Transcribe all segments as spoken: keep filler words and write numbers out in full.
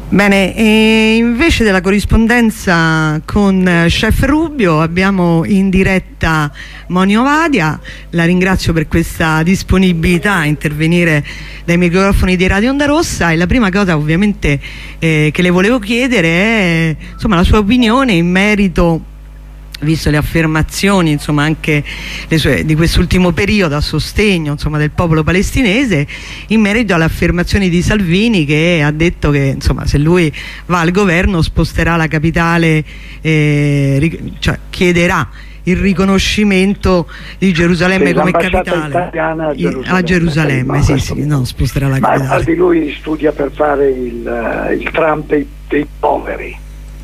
Bene, e invece della corrispondenza con Chef Rubio abbiamo in diretta Moni Ovadia. La ringrazio per questa disponibilità a intervenire dai microfoni di Radio Onda Rossa, e la prima cosa ovviamente eh, che le volevo chiedere è insomma la sua opinione in merito, visto le affermazioni insomma anche le sue, di quest'ultimo periodo a sostegno insomma del popolo palestinese, in merito alle affermazioni di Salvini, che ha detto che insomma se lui va al governo sposterà la capitale, eh, cioè chiederà il riconoscimento di Gerusalemme, sì, come capitale italiana a Gerusalemme, a Gerusalemme sì, sì, no, sposterà la ma capitale. Ma di lui studia per fare il, il Trump dei, dei poveri.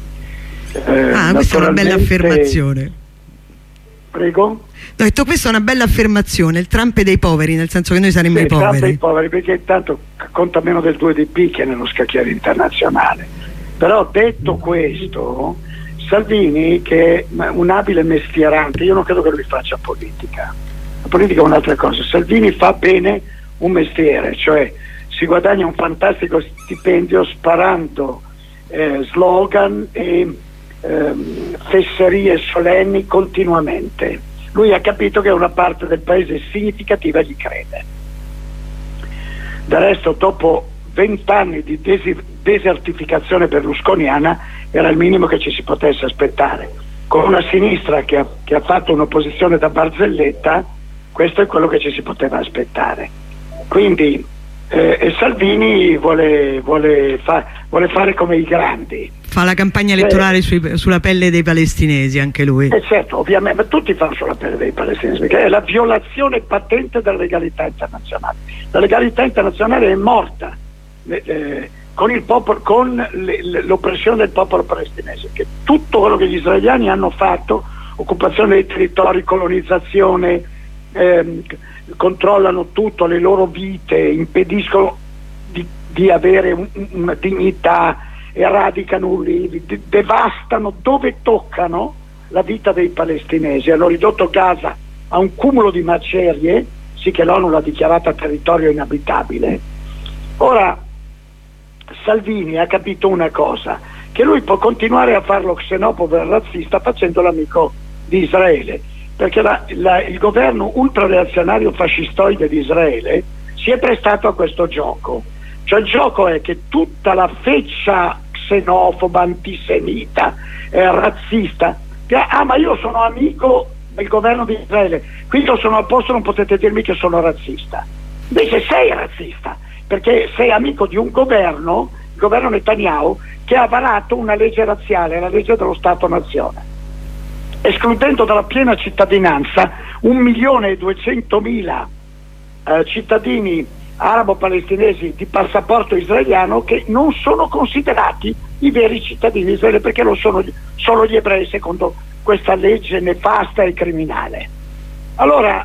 Eh, ah, questa è una bella affermazione. Prego? Ho detto, questa è una bella affermazione, il Trump dei poveri, nel senso che noi saremmo sì, i poveri. Il Trump dei poveri, perché intanto conta meno del due D P che nello scacchiere internazionale. Però detto questo, Salvini, che è un abile mestierante, io non credo che lui faccia politica. La politica è un'altra cosa. Salvini fa bene un mestiere, cioè si guadagna un fantastico stipendio sparando eh, slogan e Ehm, fesserie solenni continuamente. Lui ha capito che una parte del paese significativa gli crede. Del resto, dopo vent'anni di desi- desertificazione berlusconiana, era il minimo che ci si potesse aspettare. Con una sinistra che ha, che ha fatto un'opposizione da barzelletta, questo è quello che ci si poteva aspettare. Quindi eh, e Salvini vuole, vuole, fa- vuole fare come i grandi. Fa la campagna elettorale eh, sui, sulla pelle dei palestinesi anche lui. Eh certo, ovviamente, ma tutti fanno sulla pelle dei palestinesi, perché è la violazione patente della legalità internazionale. La legalità internazionale è morta eh, eh, con, il popolo, con le, le, l'oppressione del popolo palestinese, che tutto quello che gli israeliani hanno fatto, occupazione dei territori, colonizzazione, ehm, controllano tutto, le loro vite, impediscono di, di avere un, una dignità, eradicano ulivi, devastano dove toccano la vita dei palestinesi. Hanno ridotto Gaza a un cumulo di macerie, sì, che l'ONU l'ha dichiarata territorio inabitabile. Ora Salvini ha capito una cosa, che lui può continuare a farlo xenofobo e razzista facendo l'amico di Israele, perché la, la, il governo ultrareazionario fascistoide di Israele si è prestato a questo gioco. Cioè il gioco è che tutta la feccia xenofoba, antisemita, eh, razzista, che, ah ma io sono amico del governo di Israele, quindi io sono a posto, non potete dirmi che sono razzista. Invece sei razzista, perché sei amico di un governo, il governo Netanyahu, che ha varato una legge razziale, la legge dello Stato-Nazione, escludendo dalla piena cittadinanza un milione e duecentomila eh, cittadini arabo-palestinesi di passaporto israeliano che non sono considerati i veri cittadini di Israele, perché lo sono solo gli ebrei secondo questa legge nefasta e criminale. Allora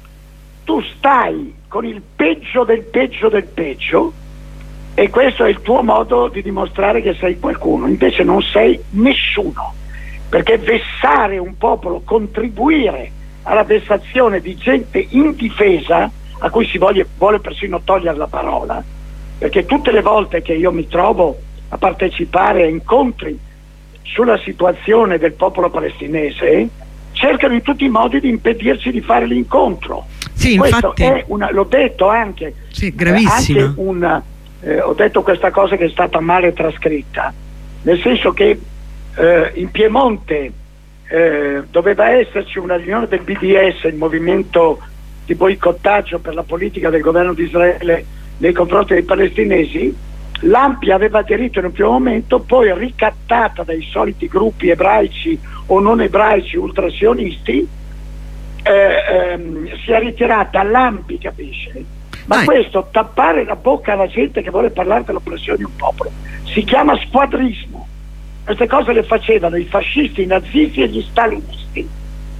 tu stai con il peggio del peggio del peggio, e questo è il tuo modo di dimostrare che sei qualcuno. Invece non sei nessuno, perché vessare un popolo, contribuire alla vessazione di gente indifesa a cui si voglia, vuole persino togliere la parola, perché tutte le volte che io mi trovo a partecipare a incontri sulla situazione del popolo palestinese, cercano in tutti i modi di impedirci di fare l'incontro. Sì, questo infatti, è una, l'ho detto anche, sì, gravissima. Eh, anche un, eh, ho detto questa cosa che è stata male trascritta, nel senso che eh, in Piemonte eh, doveva esserci una riunione del B D S, il movimento di boicottaggio per la politica del governo di Israele nei confronti dei palestinesi. L'Ampia aveva aderito in un primo momento, poi ricattata dai soliti gruppi ebraici o non ebraici ultrasionisti, eh, ehm, si è ritirata l'Ampi, capisce? Ma Dai. questo, tappare la bocca alla gente che vuole parlare dell'oppressione di un popolo, si chiama squadrismo. Queste cose le facevano i fascisti, i nazisti e gli stalinisti,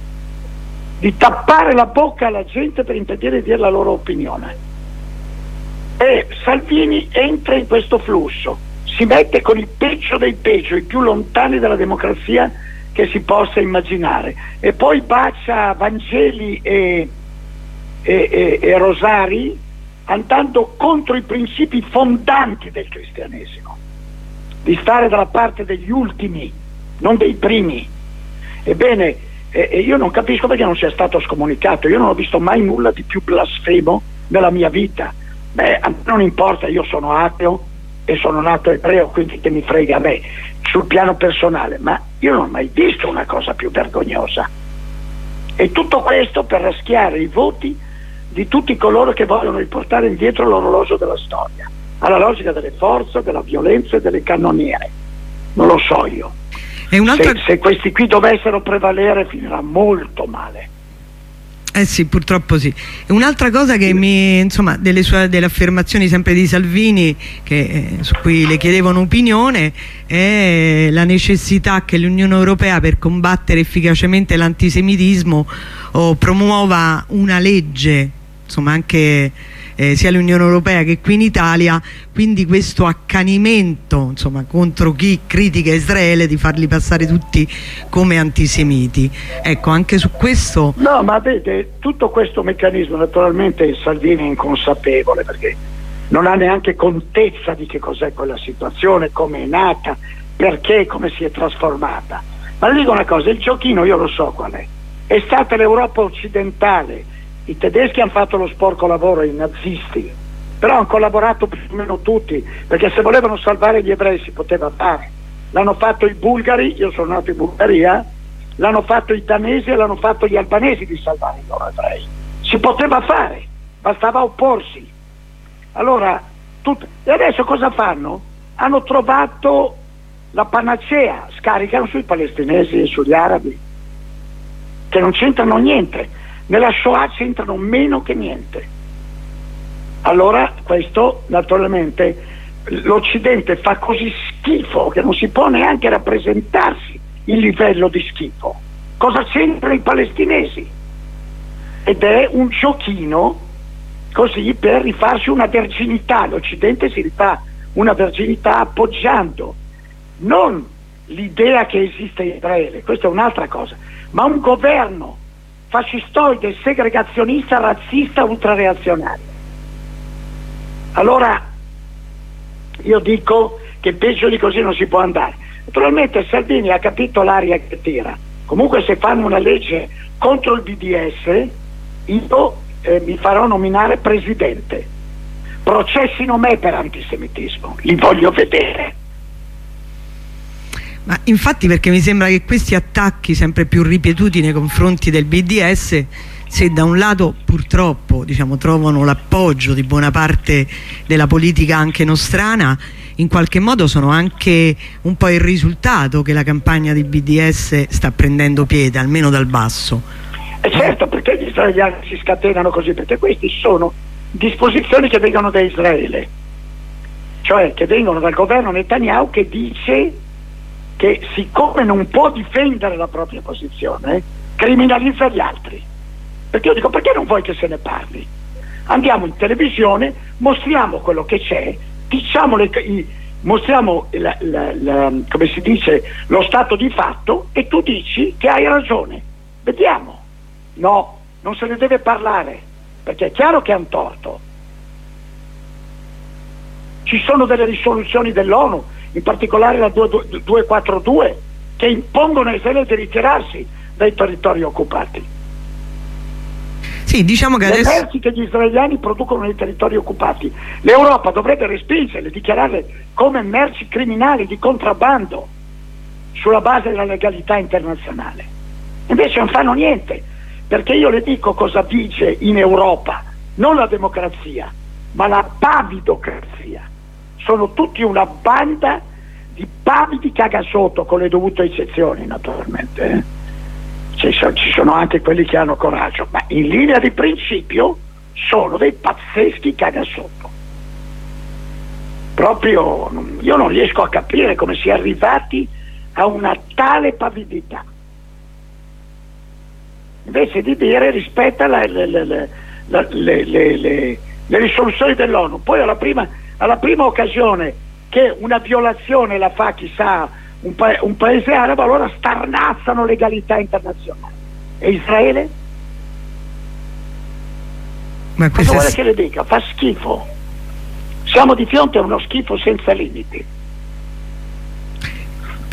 di tappare la bocca alla gente per impedire di dire la loro opinione. E Salvini entra in questo flusso, si mette con il peggio dei peggio, i più lontani dalla democrazia che si possa immaginare, e poi bacia Vangeli e, e, e, e Rosari, andando contro i principi fondanti del cristianesimo. di stare dalla parte degli ultimi, non dei primi. Ebbene, eh, eh, io non capisco perché non sia stato scomunicato. Io non ho visto mai nulla di più blasfemo nella mia vita. Beh, a me non importa, io sono ateo e sono nato ebreo, quindi che mi frega a me sul piano personale, ma io non ho mai visto una cosa più vergognosa. E tutto questo per raschiare i voti di tutti coloro che vogliono riportare indietro l'orologio della storia, alla logica delle forze, della violenza e delle cannoniere. Non lo so io. E un'altra... se, se questi qui dovessero prevalere finirà molto male. Eh sì, purtroppo sì. E un'altra cosa che mi, insomma, delle sue delle affermazioni sempre di Salvini, che, eh, su cui le chiedevo un'opinione, è la necessità che l'Unione Europea, per combattere efficacemente l'antisemitismo, oh, promuova una legge, insomma anche eh, sia l'Unione Europea che qui in Italia, quindi questo accanimento, insomma, contro chi critica Israele, di farli passare tutti come antisemiti. Ecco, anche su questo... No, ma vede, tutto questo meccanismo naturalmente Salvini è inconsapevole, perché non ha neanche contezza di che cos'è quella situazione, come è nata, perché, come si è trasformata. Ma le dico una cosa, il giochino io lo so qual è. È stata l'Europa occidentale. I tedeschi hanno fatto lo sporco lavoro, i nazisti, però hanno collaborato più o meno tutti, perché se volevano salvare gli ebrei si poteva fare. L'hanno fatto i bulgari, io sono nato in Bulgaria, l'hanno fatto i danesi e l'hanno fatto gli albanesi di salvare i loro ebrei. Si poteva fare, bastava opporsi. Allora, tut... e adesso cosa fanno? Hanno trovato la panacea, scaricano sui palestinesi e sugli arabi, che non c'entrano niente. Nella Shoah c'entrano meno che niente. Allora questo naturalmente l'Occidente fa così schifo che non si può neanche rappresentarsi il livello di schifo. Cosa c'entrano i palestinesi? Ed è un giochino così per rifarsi una verginità. L'Occidente si rifà una verginità appoggiando non l'idea che esiste Israele, questa è un'altra cosa, ma un governo fascistoide, segregazionista, razzista, ultrareazionario. Allora io dico che peggio di così non si può andare. Naturalmente Salvini ha capito l'aria che tira. Comunque se fanno una legge contro il B D S io eh, mi farò nominare presidente. Processino me per antisemitismo, li voglio vedere. Ma infatti, perché mi sembra che questi attacchi sempre più ripetuti nei confronti del B D S, se da un lato purtroppo, diciamo, trovano l'appoggio di buona parte della politica anche nostrana, in qualche modo sono anche un po' il risultato che la campagna di B D S sta prendendo piede, almeno dal basso. E certo, perché gli israeliani si scatenano così? Perché questi sono disposizioni che vengono da Israele, cioè che vengono dal governo Netanyahu, che dice che siccome non può difendere la propria posizione, criminalizza gli altri. Perché io dico, perché non vuoi che se ne parli? Andiamo in televisione, mostriamo quello che c'è, diciamo le, i, mostriamo la, la, la, come si dice, lo stato di fatto, e tu dici che hai ragione. Vediamo. No, non se ne deve parlare, perché è chiaro che hanno torto. Ci sono delle risoluzioni dell'ONU, in particolare la duecentoquarantadue, che impongono a Israele di ritirarsi dai territori occupati. Sì, diciamo che le adesso... merci che gli israeliani producono nei territori occupati, l'Europa dovrebbe respingerle, dichiararle come merci criminali di contrabbando sulla base della legalità internazionale. Invece non fanno niente, perché io le dico cosa vige in Europa, non la democrazia, ma la pavidocrazia. Sono tutti una banda di pavidi cagasotto, con le dovute eccezioni naturalmente. Ci sono, ci sono anche quelli che hanno coraggio, ma in linea di principio sono dei pazzeschi cagasotto. Proprio io non riesco a capire come si è arrivati a una tale pavidità. Invece di dire rispetta la, le, le, le, le, le, le, le risoluzioni dell'ONU, poi alla prima, alla prima occasione che una violazione la fa chissà un, pa un paese arabo, allora starnazzano legalità internazionale. E Israele? Ma cosa vuole che le dica? Fa schifo. Siamo di fronte a uno schifo senza limiti.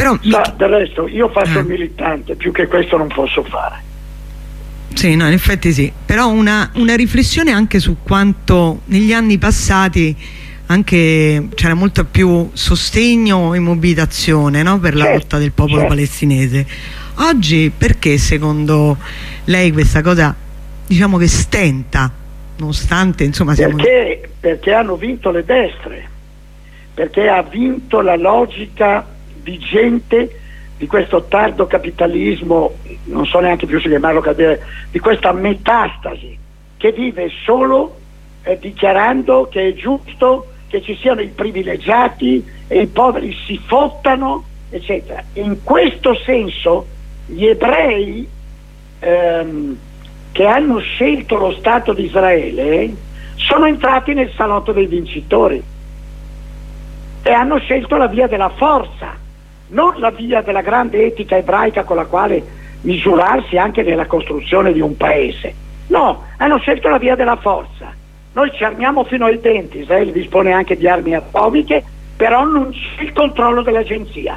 Però Sa, del resto io faccio eh. il militante, più che questo non posso fare. Sì, no, in effetti sì, però una, una riflessione anche su quanto negli anni passati anche c'era molto più sostegno e mobilitazione, no? Per la certo, lotta del popolo certo. palestinese. Oggi perché secondo lei questa cosa, diciamo, che stenta, nonostante insomma siamo... Perché, perché hanno vinto le destre, perché ha vinto la logica vigente di questo tardo capitalismo, non so neanche più se chiamarlo cadere, di questa metastasi che vive solo eh, dichiarando che è giusto che ci siano i privilegiati e i poveri si fottano, eccetera. In questo senso gli ebrei ehm, che hanno scelto lo Stato di Israele sono entrati nel salotto dei vincitori e hanno scelto la via della forza, non la via della grande etica ebraica con la quale misurarsi anche nella costruzione di un paese. No, hanno scelto la via della forza. Noi ci armiamo fino ai denti, Israele dispone anche di armi atomiche, però non c'è il controllo dell'agenzia.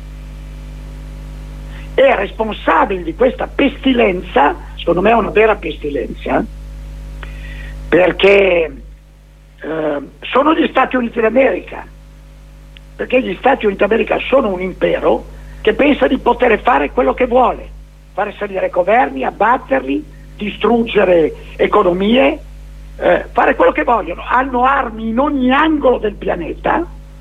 E responsabili di questa pestilenza, secondo me è una vera pestilenza, perché eh, sono gli Stati Uniti d'America, perché gli Stati Uniti d'America sono un impero che pensa di poter fare quello che vuole, fare salire governi, abbatterli, distruggere economie, eh, fare quello che vogliono. Hanno armi in ogni angolo del pianeta,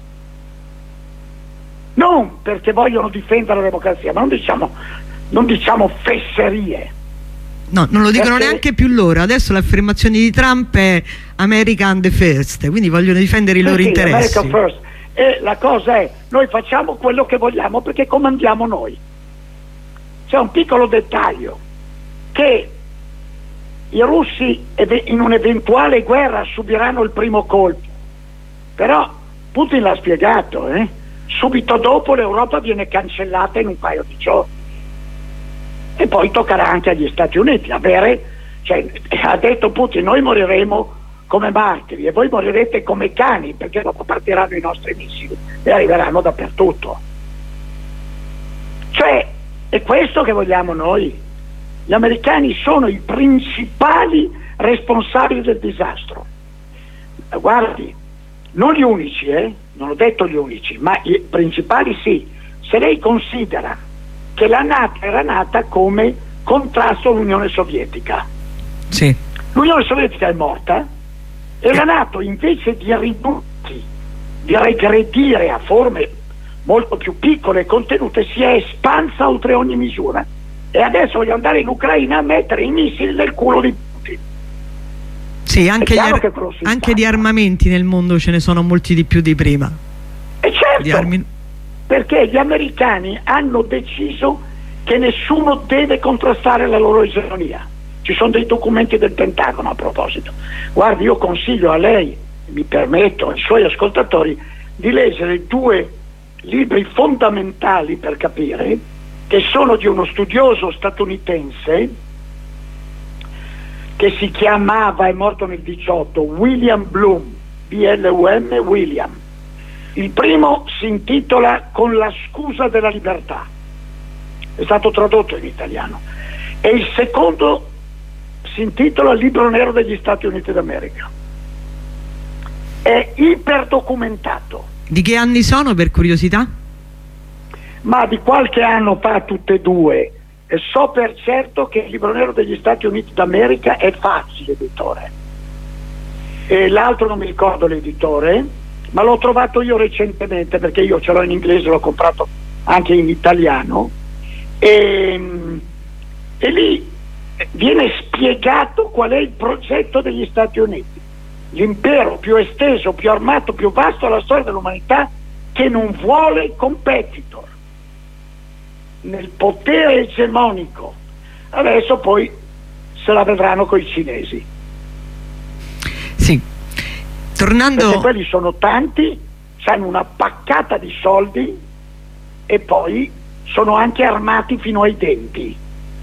non perché vogliono difendere la democrazia, ma non diciamo, non diciamo fesserie. No, non lo dicono perché... neanche più loro. Adesso l'affermazione di Trump è American the first, quindi vogliono difendere i loro sì, interessi. America first. E la cosa è, noi facciamo quello che vogliamo perché comandiamo noi. C'è un piccolo dettaglio, che i russi in un'eventuale guerra subiranno il primo colpo, però Putin l'ha spiegato, eh? Subito dopo l'Europa viene cancellata in un paio di giorni e poi toccherà anche agli Stati Uniti avere, cioè, ha detto Putin, noi moriremo come martiri e voi morirete come cani, perché dopo partiranno i nostri missili e arriveranno dappertutto. Cioè, è questo che vogliamo noi. Gli americani sono i principali responsabili del disastro. Guardi, non gli unici, eh? non ho detto gli unici, ma i principali sì. Se lei considera che la NATO era nata come contrasto all'Unione Sovietica, sì. L'Unione Sovietica è morta e la NATO, invece di ridursi, di regredire a forme molto più piccole e contenute, si è espansa oltre ogni misura e adesso voglio andare in Ucraina a mettere i missili nel culo di Putin. Sì, anche, gli ar anche di armamenti nel mondo ce ne sono molti di più di prima. E certo, di armi... perché gli americani hanno deciso che nessuno deve contrastare la loro egemonia. Ci sono dei documenti del Pentagono a proposito. Guardi, io consiglio a lei, mi permetto, ai suoi ascoltatori, di leggere due libri fondamentali per capire, che sono di uno studioso statunitense che si chiamava, è morto nel diciotto, William Bloom, B L U M, William. Il primo si intitola Con la scusa della libertà, è stato tradotto in italiano, e il secondo si intitola Libro nero degli Stati Uniti d'America. È iperdocumentato. Di che anni sono, per curiosità? Ma di qualche anno fa tutte e due. E so per certo che il Libro nero degli Stati Uniti d'America è facile, editore. E l'altro non mi ricordo l'editore, ma l'ho trovato io recentemente, perché io ce l'ho in inglese, l'ho comprato anche in italiano, e, e lì viene spiegato qual è il progetto degli Stati Uniti, l'impero più esteso, più armato, più vasto della storia dell'umanità, che non vuole competitor nel potere egemonico. Adesso poi se la vedranno coi cinesi. Sì, tornando... Perché quelli sono tanti, hanno una paccata di soldi e poi sono anche armati fino ai denti.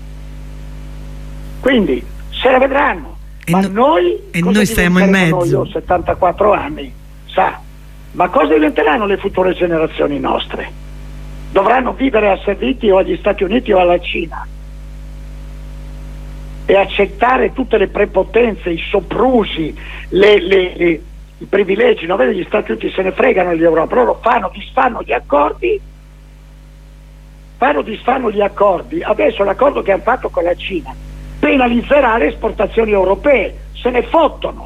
Quindi se la vedranno. E ma no, noi e noi stiamo in mezzo. Noi, io ho settantaquattro anni, sa, ma cosa diventeranno le future generazioni nostre? dovranno vivere asserviti o agli Stati Uniti o alla Cina e accettare tutte le prepotenze, i soprusi, le, le, le, i privilegi. Non vedi, gli Stati Uniti se ne fregano gli Europa, loro fanno, disfanno gli accordi, fanno, disfanno gli accordi. Adesso l'accordo che hanno fatto con la Cina penalizzerà le esportazioni europee, se ne fottono.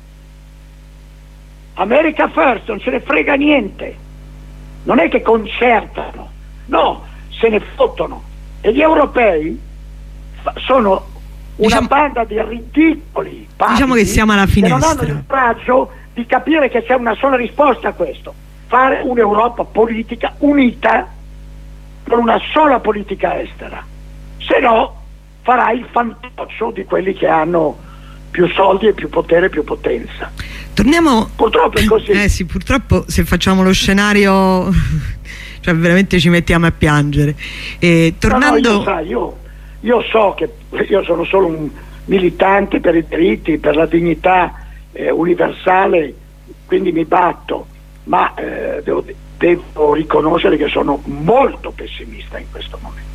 America first, non se ne frega niente, non è che concertano, no, se ne fottono. E gli europei sono una diciamo, banda di ridicoli pazzi, diciamo che siamo alla finestra, che non hanno il coraggio di capire che c'è una sola risposta a questo: fare un'Europa politica unita con una sola politica estera, se no farai il fantoccio di quelli che hanno più soldi e più potere e più potenza. Torniamo, purtroppo è così. Eh sì, purtroppo se facciamo lo scenario cioè veramente ci mettiamo a piangere. E tornando... no, no, io, sai, io, io so che io sono solo un militante per i diritti, per la dignità eh, universale, quindi mi batto, ma eh, devo, devo riconoscere che sono molto pessimista in questo momento.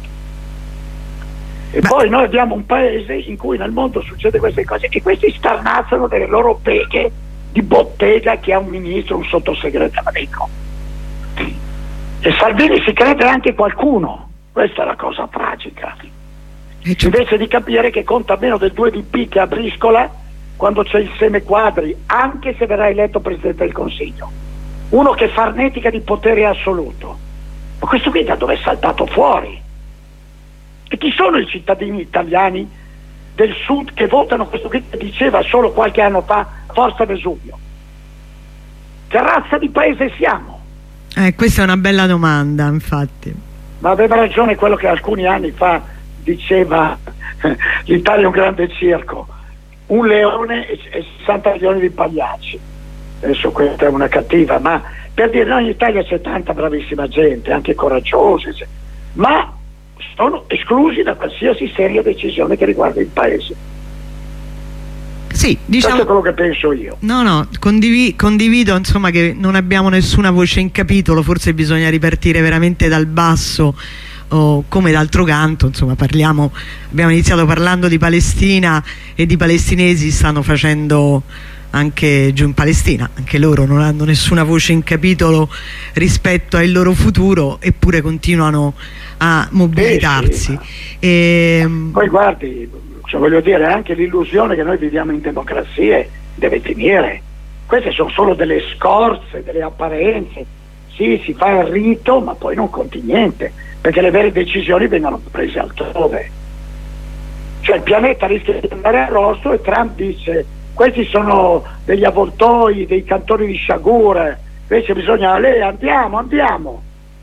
E Beh. poi noi abbiamo un paese in cui nel mondo succede queste cose e questi starnazzano delle loro beghe di bottega che ha un ministro, un sottosegretario. E Salvini si crede anche qualcuno, questa è la cosa tragica, invece di capire che conta meno del due di P che a briscola quando c'è il seme quadri, anche se verrà eletto Presidente del Consiglio, uno che farnetica di potere assoluto. Ma questo qui da dove è saltato fuori? E chi sono i cittadini italiani del sud che votano questo qui che diceva solo qualche anno fa Forza Vesuvio? Che razza di paese siamo? Eh, questa è una bella domanda, infatti. Ma aveva ragione quello che alcuni anni fa diceva l'Italia è un grande circo, un leone e sessanta milioni di pagliacci. Adesso questa è una cattiva, ma per dire, no, in Italia c'è tanta bravissima gente, anche coraggiosa, ma sono esclusi da qualsiasi seria decisione che riguarda il paese. Sì, diciamo, questo è quello che penso io. No, no, condivi condivido insomma che non abbiamo nessuna voce in capitolo, forse bisogna ripartire veramente dal basso, o come d'altro canto, insomma, parliamo, abbiamo iniziato parlando di Palestina e di palestinesi stanno facendo anche giù in Palestina, anche loro non hanno nessuna voce in capitolo rispetto al loro futuro, eppure continuano a mobilitarsi. Eh sì, e... Poi guardi, cioè, voglio dire, anche l'illusione che noi viviamo in democrazie deve finire. Queste sono solo delle scorze, delle apparenze. Sì, si fa il rito, ma poi non conti niente, perché le vere decisioni vengono prese altrove. Cioè il pianeta rischia di andare a rosso e Trump dice questi sono degli avvoltoi, dei cantori di sciagure, invece bisogna, lei andiamo, andiamo.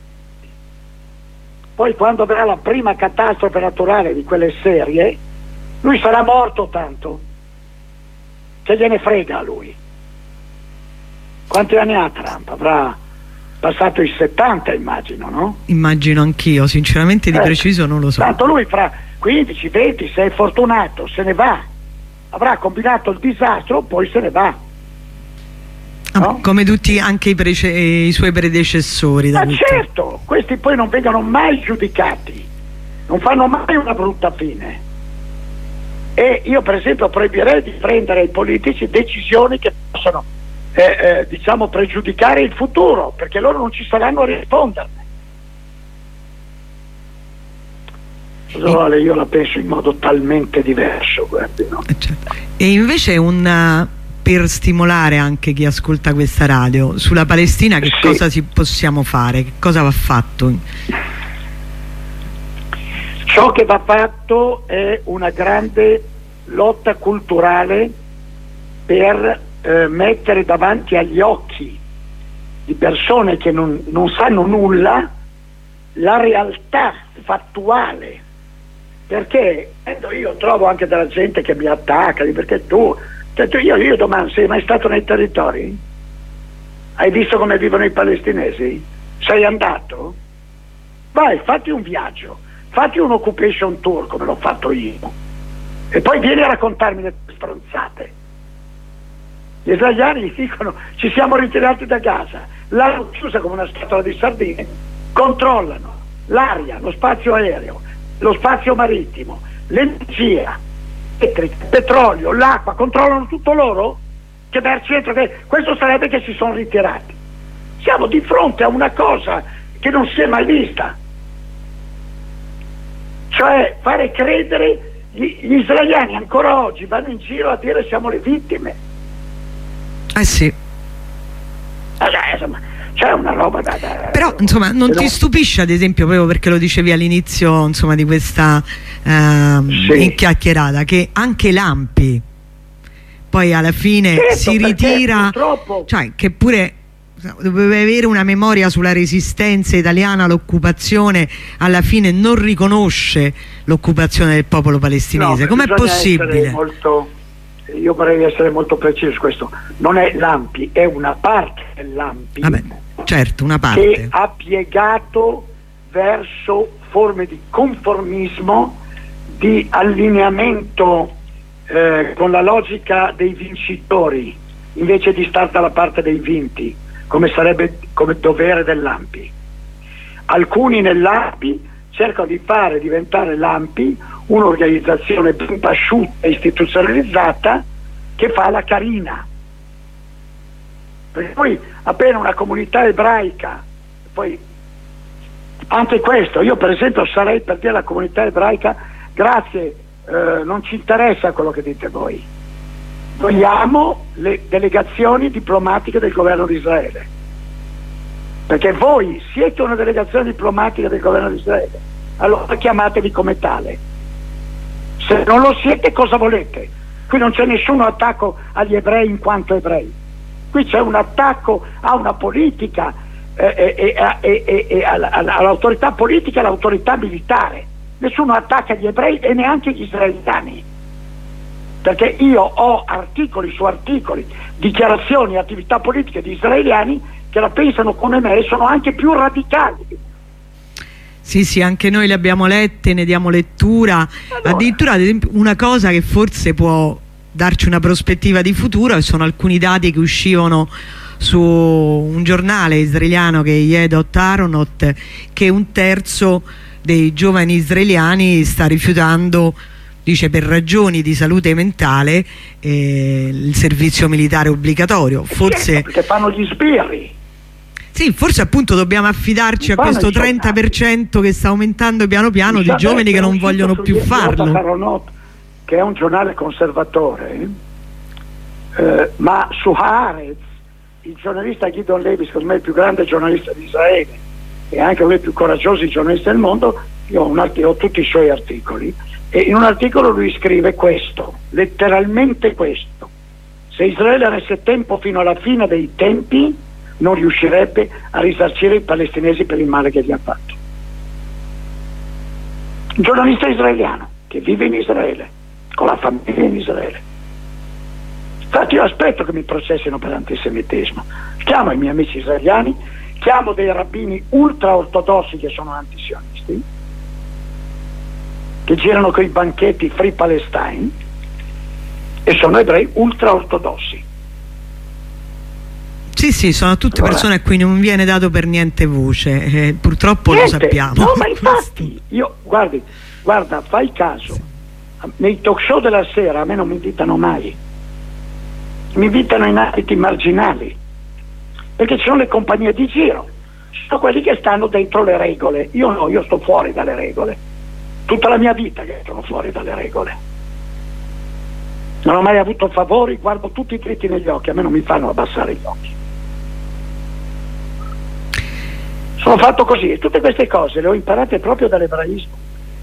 Poi quando avrà la prima catastrofe naturale di quelle serie, lui sarà morto tanto che gliene frega a lui. Quanti anni ha Trump? Avrà passato i settanta, immagino, no? Immagino anch'io, sinceramente di eh, preciso non lo so. Tanto lui fra quindici venti, se è fortunato, se ne va. Avrà combinato il disastro, poi se ne va. No? Ah, come tutti anche i, i suoi predecessori. Ma certo, questi poi non vengono mai giudicati, non fanno mai una brutta fine. E io per esempio proibirei di prendere ai politici decisioni che possono eh, eh, diciamo pregiudicare il futuro, perché loro non ci saranno a risponderne. Allora, io la penso in modo talmente diverso, guardi, no? E invece un, per stimolare anche chi ascolta questa radio sulla Palestina, che sì. cosa si possiamo fare? Che cosa va fatto? Ciò che va fatto è una grande lotta culturale per eh, mettere davanti agli occhi di persone che non, non sanno nulla la realtà fattuale. Perché io trovo anche della gente che mi attacca, perché tu, io, io domando, sei mai stato nei territori? Hai visto come vivono i palestinesi? Sei andato? Vai, fatti un viaggio, fatti un occupation tour come l'ho fatto io e poi vieni a raccontarmi le stronzate. Gli israeliani dicono ci siamo ritirati da Gaza, l'hanno chiusa come una scatola di sardine, controllano. l'aria, lo spazio aereo, lo spazio marittimo, l'energia, elettrica, il petrolio, l'acqua, controllano tutto loro? Che merci entra? Questo sarebbe che si sono ritirati. Siamo di fronte a una cosa che non si è mai vista, cioè fare credere gli, gli israeliani ancora oggi vanno in giro a dire siamo le vittime. Eh sì. C'è una roba da, da però insomma non ti stupisce, ad esempio, proprio perché lo dicevi all'inizio, insomma, di questa ehm, sì. chiacchierata, che anche l'Ampi poi alla fine certo, si ritira, purtroppo... cioè che pure doveva avere una memoria sulla resistenza italiana, l'occupazione, alla fine non riconosce l'occupazione del popolo palestinese. No, com'è possibile? Molto, io vorrei essere molto preciso su questo. Non è l'Ampi, è una parte dell'Ampi. Vabbè, certo, una parte che ha piegato verso forme di conformismo, di allineamento eh, con la logica dei vincitori, invece di stare dalla parte dei vinti, come sarebbe come dovere dell'Ampi. Alcuni nell'Ampi cercano di fare diventare l'Ampi un'organizzazione ben pasciutta e istituzionalizzata che fa la carina, perché poi appena una comunità ebraica, poi anche questo, io per esempio sarei per dire alla comunità ebraica grazie, eh, non ci interessa quello che dite voi, vogliamo le delegazioni diplomatiche del governo di Israele, perché voi siete una delegazione diplomatica del governo di Israele, allora chiamatevi come tale. Se non lo siete, cosa volete? Qui non c'è nessun attacco agli ebrei in quanto ebrei, qui c'è un attacco a una politica eh, e, e, e, e all'autorità politica e all'autorità militare. Nessuno attacca gli ebrei e neanche gli israeliani, perché io ho articoli su articoli, dichiarazioni e attività politiche di israeliani che la pensano come me e sono anche più radicali. Sì, sì, anche noi le abbiamo lette, ne diamo lettura. Allora, addirittura, ad esempio, una cosa che forse può darci una prospettiva di futuro sono alcuni dati che uscivano su un giornale israeliano che è Yedot Aharonot, che un terzo dei giovani israeliani sta rifiutando, dice, per ragioni di salute mentale, eh, il servizio militare obbligatorio. Forse certo, perché fanno gli sbirri. Sì, forse appunto dobbiamo affidarci a questo trenta per cento che sta aumentando piano piano di giovani che non vogliono più farlo. Aharonot, che è un giornale conservatore, eh, ma su Haaretz il giornalista Gideon Levy, secondo me il più grande giornalista di Israele e anche uno dei più coraggiosi giornalisti del mondo, io ho, un ho tutti i suoi articoli, e in un articolo lui scrive questo, letteralmente questo: se Israele avesse tempo fino alla fine dei tempi non riuscirebbe a risarcire i palestinesi per il male che gli ha fatto. Un giornalista israeliano che vive in Israele, con la famiglia in Israele. Infatti io aspetto che mi processino per antisemitismo, chiamo i miei amici israeliani, chiamo dei rabbini ultra ortodossi che sono antisionisti, che girano con i banchetti Free Palestine e sono ebrei ultra ortodossi. Sì, sì, sono tutte allora, persone a cui non viene dato per niente voce, eh, purtroppo niente, lo sappiamo. No, ma infatti, io, guardi, guarda, fai caso, nei talk show della sera a me non mi invitano mai, mi invitano in ambiti marginali, perché ci sono le compagnie di giro, ci sono quelli che stanno dentro le regole, io no, io sto fuori dalle regole, tutta la mia vita che sono fuori dalle regole, non ho mai avuto favori, guardo tutti dritti negli occhi, a me non mi fanno abbassare gli occhi. Sono fatto così e tutte queste cose le ho imparate proprio dall'ebraismo.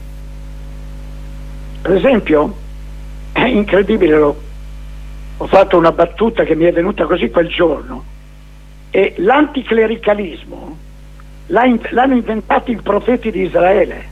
Per esempio, è incredibile, lo, ho fatto una battuta che mi è venuta così quel giorno, e l'anticlericalismo l'hanno inventato i profeti di Israele.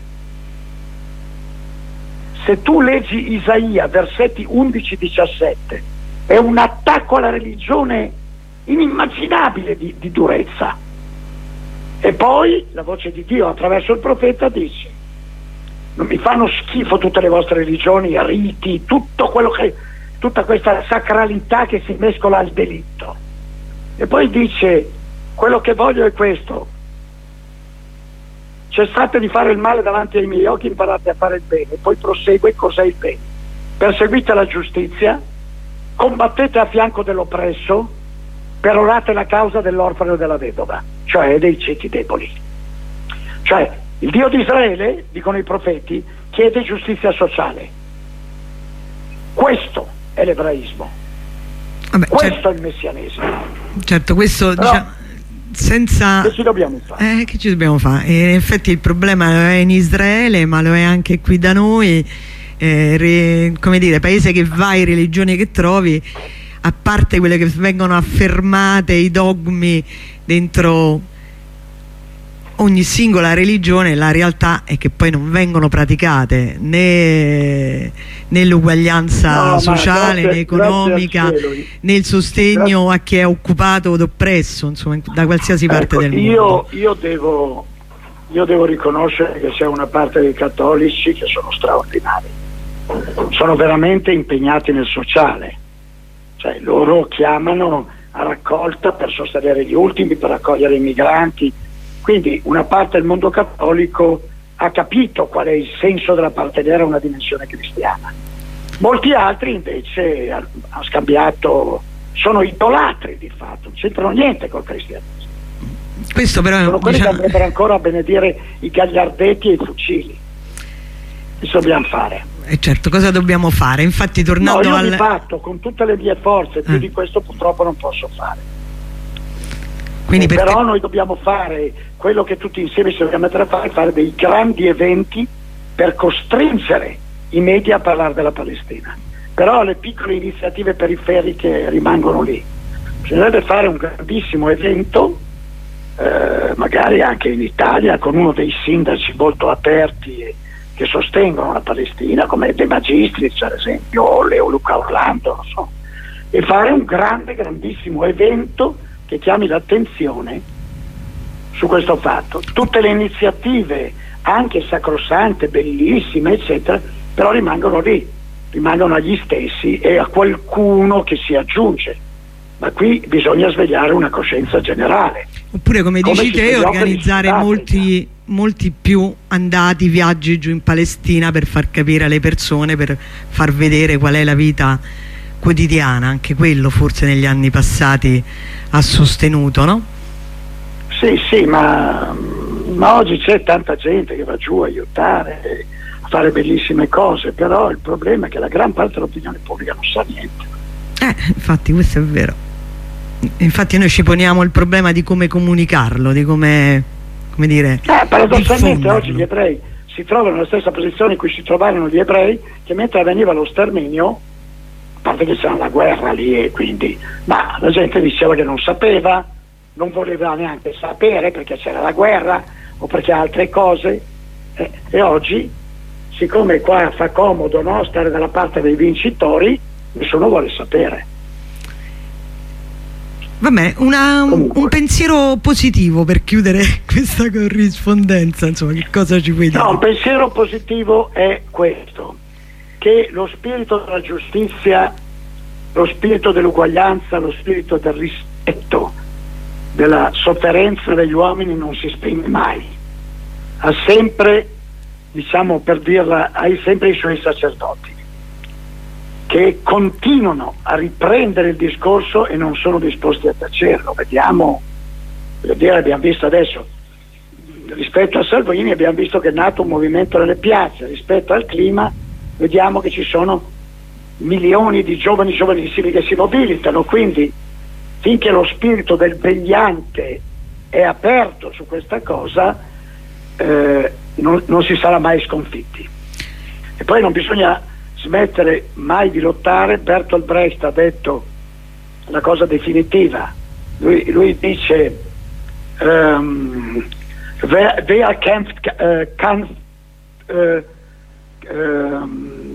Se tu leggi Isaia, versetti undici diciassette, è un attacco alla religione inimmaginabile di, di durezza. E poi la voce di Dio attraverso il profeta dice: non mi fanno schifo tutte le vostre religioni, riti, tutto quello che, tutta questa sacralità che si mescola al delitto. E poi dice: quello che voglio è questo, cessate di fare il male davanti ai miei occhi, imparate a fare il bene. Poi prosegue cos'è il bene. Perseguite la giustizia, combattete a fianco dell'oppresso, perorate la causa dell'orfano e della vedova, cioè dei ceti deboli. Cioè il Dio di Israele, dicono i profeti, chiede giustizia sociale. Questo è l'ebraismo. Vabbè, questo certo, è il messianesimo. Certo, questo però, diciamo, senza... Che ci dobbiamo fare? Eh, che ci dobbiamo fare? E in effetti il problema lo è in Israele, ma lo è anche qui da noi. Eh, re, come dire, paese che vai, religioni che trovi, a parte quelle che vengono affermate, i dogmi dentro ogni singola religione, la realtà è che poi non vengono praticate né, né l'uguaglianza no, sociale, grazie, né economica, né il sostegno grazie. a chi è occupato ed oppresso, insomma, da qualsiasi parte ecco, del io, mondo. Io devo, io devo riconoscere che c'è una parte dei cattolici che sono straordinari, sono veramente impegnati nel sociale, cioè loro chiamano a raccolta per sostenere gli ultimi, per raccogliere i migranti. Quindi una parte del mondo cattolico ha capito qual è il senso dell'appartenere a una dimensione cristiana. Molti altri invece hanno scambiato, sono idolatri di fatto, non c'entrano niente col cristianesimo. Questo però, sono quelli diciamo... che andrebbero ancora a benedire i gagliardetti e i fucili. Cosa dobbiamo fare? Eh certo, cosa dobbiamo fare? Infatti tornando no, io al... mi batto con tutte le mie forze, più eh. di questo purtroppo non posso fare. Quindi perché... Però noi dobbiamo fare quello che tutti insieme ci dobbiamo mettere a fare, fare dei grandi eventi per costringere i media a parlare della Palestina. Però le piccole iniziative periferiche rimangono lì. Bisognerebbe fare un grandissimo evento, eh, magari anche in Italia, con uno dei sindaci molto aperti e, che sostengono la Palestina, come De Magistris ad esempio, o Leo Luca Orlando, non so, e fare un grande, grandissimo evento che chiami l'attenzione su questo fatto. Tutte le iniziative, anche sacrosante, bellissime, eccetera, però rimangono lì, rimangono agli stessi e a qualcuno che si aggiunge. Ma qui bisogna svegliare una coscienza generale. Oppure, come, come dici te, organizzare molti, molti più andati, viaggi giù in Palestina per far capire alle persone, per far vedere qual è la vita quotidiana. Anche quello forse negli anni passati ha sostenuto, no? Sì, sì, ma, ma oggi c'è tanta gente che va giù a aiutare, a fare bellissime cose, però il problema è che la gran parte dell'opinione pubblica non sa niente. Eh, infatti questo è vero. Infatti noi ci poniamo il problema di come comunicarlo, di come, come dire, eh, paradossalmente oggi gli ebrei si trovano nella stessa posizione in cui si trovarono gli ebrei, che mentre avveniva lo sterminio, a parte che c'era la guerra lì e quindi, ma la gente diceva che non sapeva, non voleva neanche sapere perché c'era la guerra o perché altre cose, eh, e oggi, siccome qua fa comodo, no, stare dalla parte dei vincitori, nessuno vuole sapere. Vabbè, una, un pensiero positivo per chiudere questa corrispondenza, insomma, che cosa ci puoi dire? No, un pensiero positivo è questo, che lo spirito della giustizia, lo spirito dell'uguaglianza, lo spirito del rispetto della sofferenza degli uomini non si spegne mai. Ha sempre, diciamo per dirla, ha sempre i suoi sacerdoti che continuano a riprendere il discorso e non sono disposti a tacerlo. Vediamo, voglio dire, abbiamo visto adesso, rispetto a Salvini abbiamo visto che è nato un movimento nelle piazze, rispetto al clima vediamo che ci sono milioni di giovani giovanissimi che si mobilitano, quindi finché lo spirito del vegliante è aperto su questa cosa, eh, non, non si sarà mai sconfitti. E poi non bisogna smettere mai di lottare. Bertolt Brecht ha detto la cosa definitiva, lui, lui dice um, wer, wer kämpft, uh, kann, uh, um,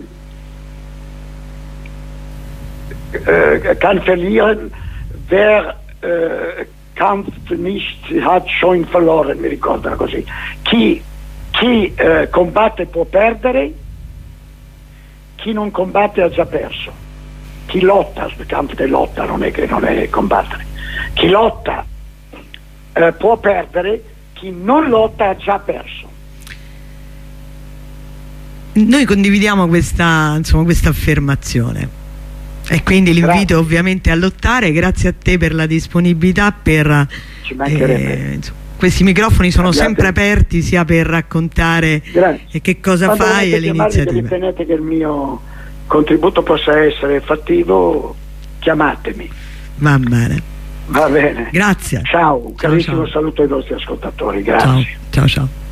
uh, kann verlieren, wer uh, kämpft nicht hat schon verloren, mi ricordano così. Chi, chi uh, combatte può perdere, chi non combatte ha già perso. Chi lotta, campte lotta, non è che non è combattere. Chi lotta eh, può perdere, chi non lotta ha già perso. noi condividiamo questa, insomma, questa affermazione, e quindi l'invito ovviamente a lottare. Grazie a te per la disponibilità, per Ci mancherebbe. eh, insomma, questi microfoni sono Grazie. sempre aperti, sia per raccontare Grazie. che cosa Quando fai e volete chiamarmi, che l'iniziativa. ritenete che il mio contributo possa essere fattivo, chiamatemi. Va bene, Va bene. grazie. Ciao, Ciao, carissimo ciao. saluto ai vostri ascoltatori. Grazie. Ciao, ciao, ciao.